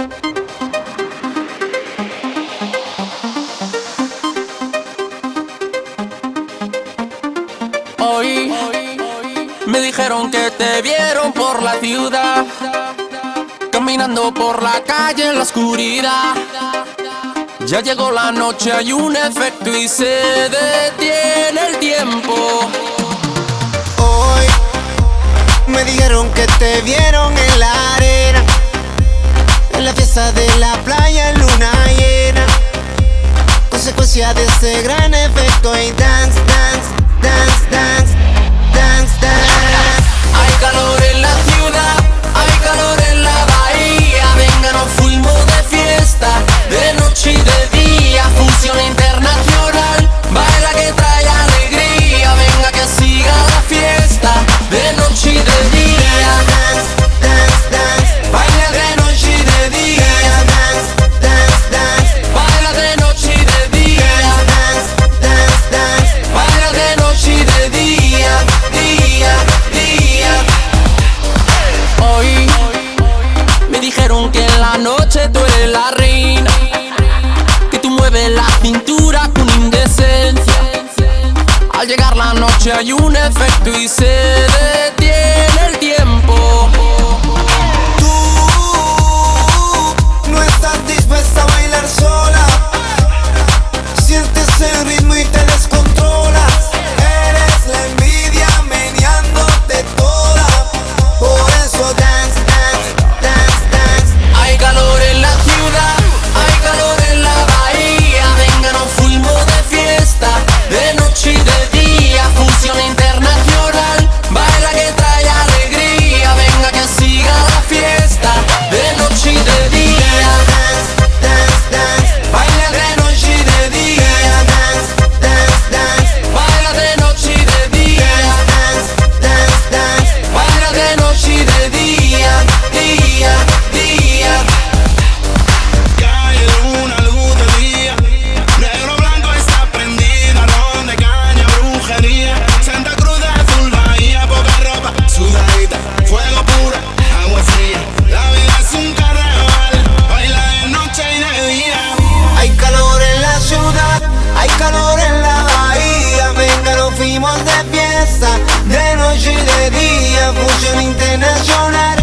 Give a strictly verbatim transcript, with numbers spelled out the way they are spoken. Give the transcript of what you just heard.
Hoy me dijeron que te vieron por la ciudad, caminando por la calle en la oscuridad. Ya llegó la noche, hay un efecto y se detiene el tiempo. Hoy me dijeron que te vieron en la arena, en la fiesta de la playa en luna llena. Consecuencia de ese gran efecto y dance, dance, dance, dance, dance, dance. Hay calor en la ciudad, hay calor en la bahía. Venga, nos fuimos de fiesta, de noche y de día. Fusión internacional, baila que trae alegría. Venga que siga la fiesta, de noche y de día. Dance, dance, dance, Baila de noche y de día. dance, dance, dance, Baila de noche y de día. dance, dance, dance. Baila de noche y de día, día, día. Hoy me dijeron que en la noche tú eres la reina, que tú mueves la cintura con indecencia. Al llegar la noche hay un efecto y se detiene el tiempo. Tú no estás dispuesta a bailar sola, sientes el ritmo y te descontrolas. Eres la envidia meneándote toda, por eso dance, dance, dance, dance. Hay calor en la ciudad, hay calor en la bahía. Venga, nos fuimos de fiesta, de noche y de día. Fusión internacional, baila que trae alegría. Venga que siga la fiesta, de noche y de día. Dance, dance, dance, Baila de noche y de día. dance, dance, dance, Baila de noche y de día. dance, dance, dance. Baila de noche y de día, día, día. Calle luna, luz de día. Negro blanco está prendida. Ron de caña, brujería. Santa Cruz de azul, bahía, poca ropa, sudadita. Fuego puro, agua fría. La vida es un carnaval. Baila de noche y de día. Hay calor en la ciudad, hay calor en la bahía. Venga, nos fuimos de fiesta, de noche y de día. Fusión internacional,